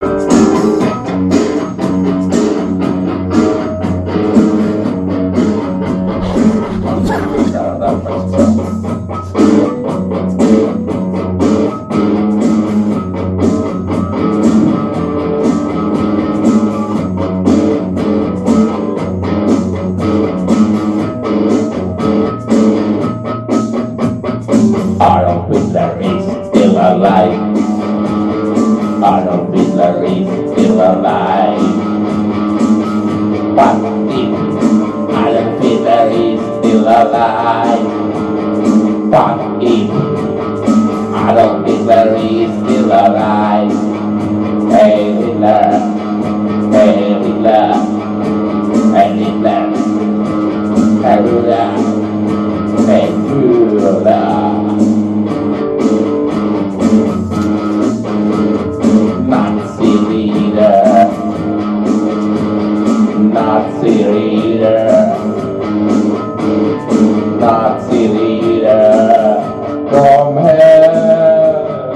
Adolf Hitler is still alive. Adolf Hitler is still alive. But if Adolf Hitler is still alive, but if Adolf Hitler is still alive, hey Hitler, hey Hitler, hey Hitler, hey Hitler, hey Hitler. Nazi leader, Nazi leader, Nazi leader from hell,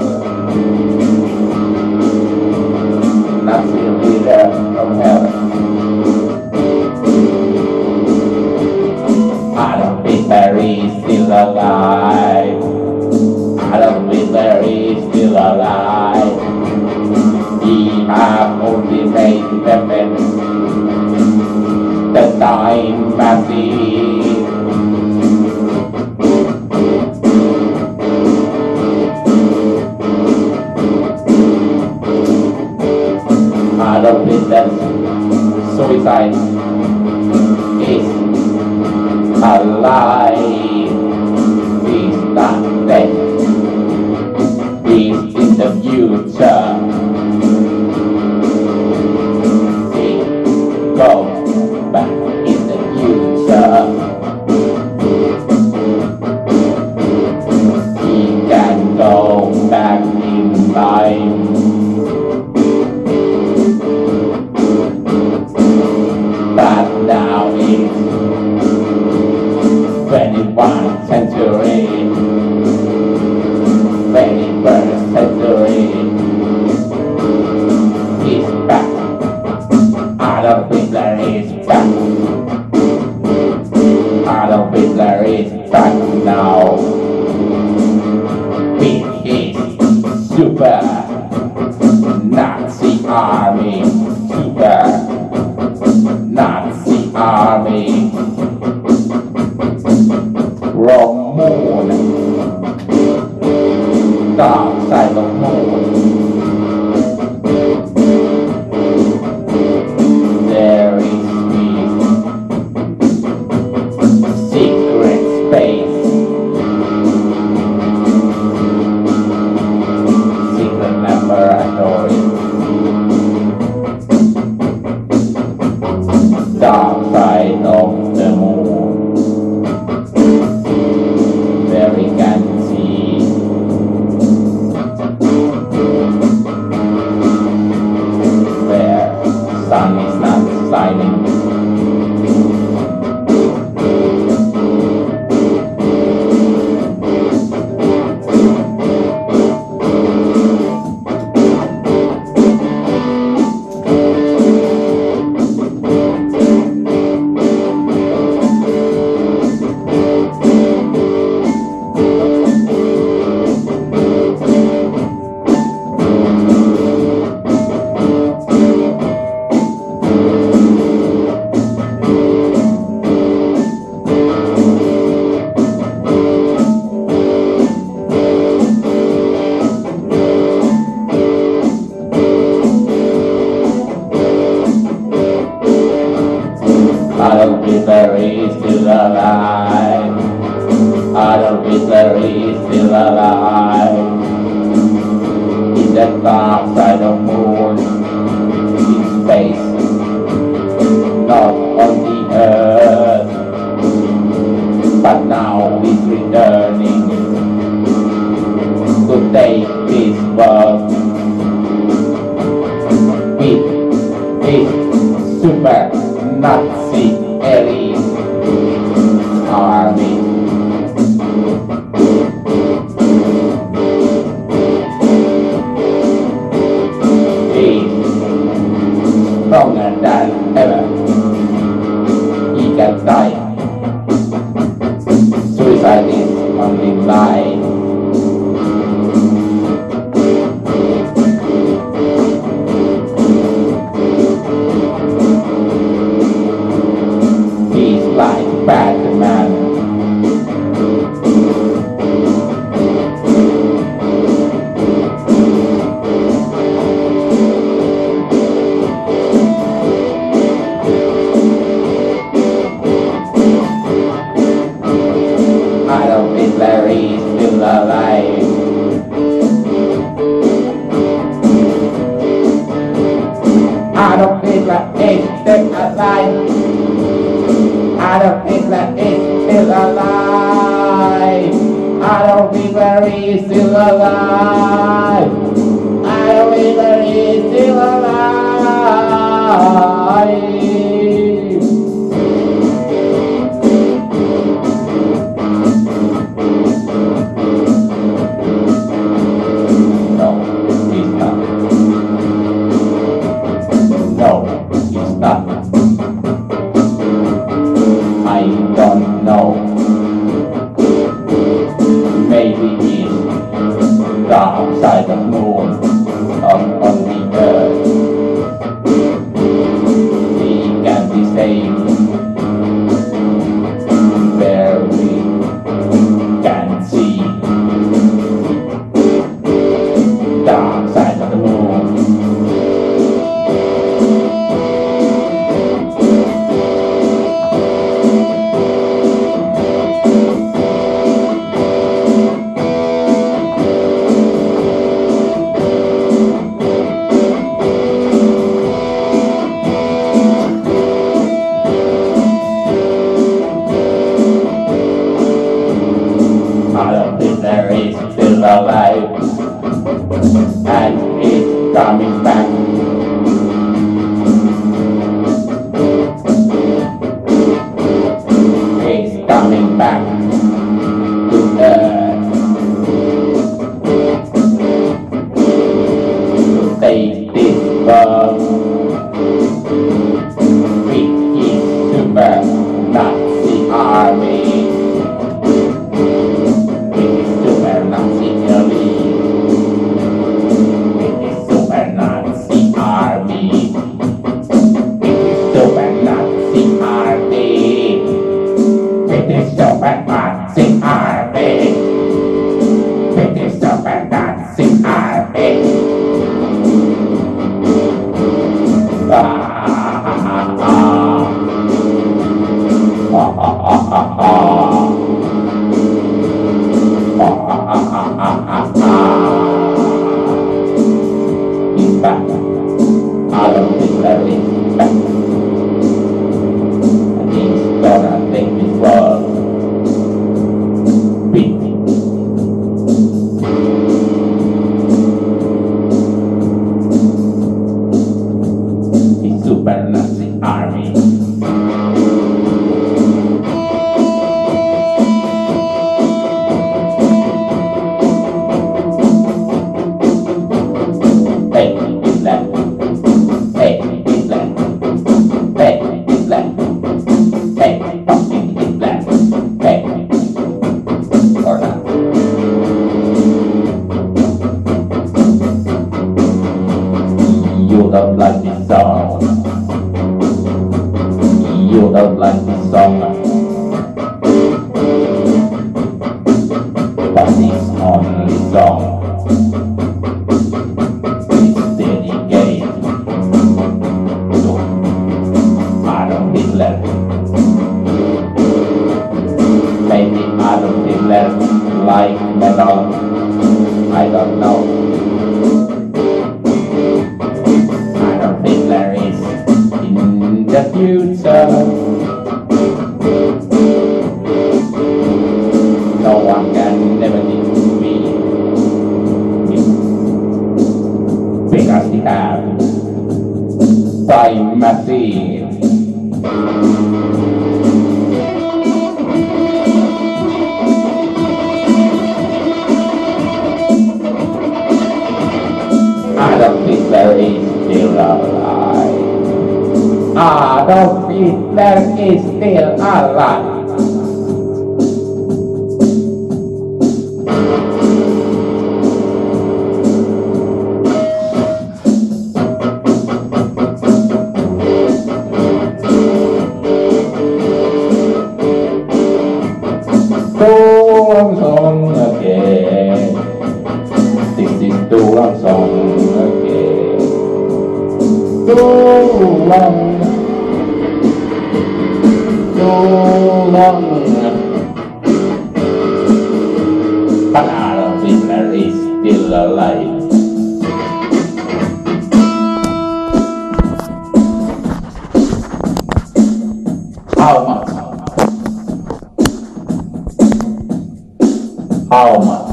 Nazi leader from hell. Adolf Hitler is still alive. Adolf Hitler is still alive. He have ultimate weapon, the time machine. Adolf Hitler's suicide is alive. He's not dead. He's in the future. Go back in the future. He can go back in time. But now it's 21st century, 21st century. He's back. Adolf Hitler is back. Adolf Hitler is back now. With his super Nazi army. Super Nazi army. Wrong moon. Dark side of moon. There is this secret space, secret laboratory, dark side of the moon, where we can see where sun is not shining. Adolf Hitler is still alive. Adolf Hitler is still alive. In the dark side of moon, in space, not on the earth. But now he's returning to take his work with his super Nazi elite army. He's stronger than ever. He can die. Suicide is only lie. He's like Batman. I don't think Larry's still alive. I don't think Larry's still alive. I don't think Larry's still alive. I don't think Larry's still alive. I don't think Larry's still alive. Don't know. Maybe he's the outside of moon on the earth. He can be saved where we can see the outside of the moon. I don't think there is still alive, and it's coming back. It's coming back to Earth to save this world with his super Nazi army. He's back. I don't think that is back. And he's gonna take this world. Beat. The super Nazi army. You don't like this song. You don't like this song. But this only song is dedicated to Adolf Hitler. Maybe Adolf Hitler like metal. I don't know. The future. No one can never defeat me because we have time machine. I don't think there is still alive. Adolf Hitler is still alive. Too long song again. This is too long song again. Too long. But Adolf Hitler is still alive. How much? How much?